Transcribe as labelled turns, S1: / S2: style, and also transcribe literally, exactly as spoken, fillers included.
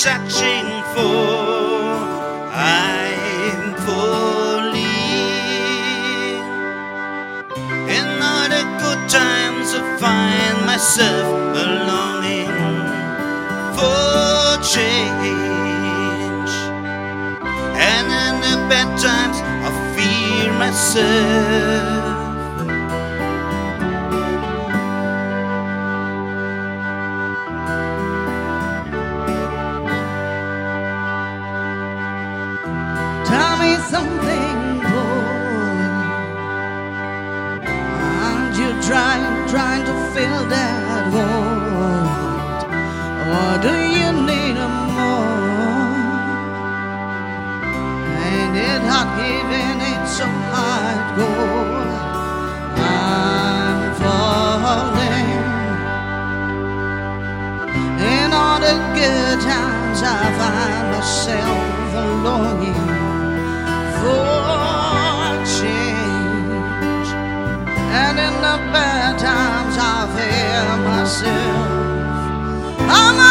S1: searching for. I'm falling. In all the good times I find myself longing for change, and in the bad times I fear myself.
S2: Tell me something, boy. Aren't you trying, trying to fill that void? Or do you need a more? Ain't it hard giving it so hardcore? I'm falling. In all the good times I find myself longing for change, and in the bad times I fear myself. I'm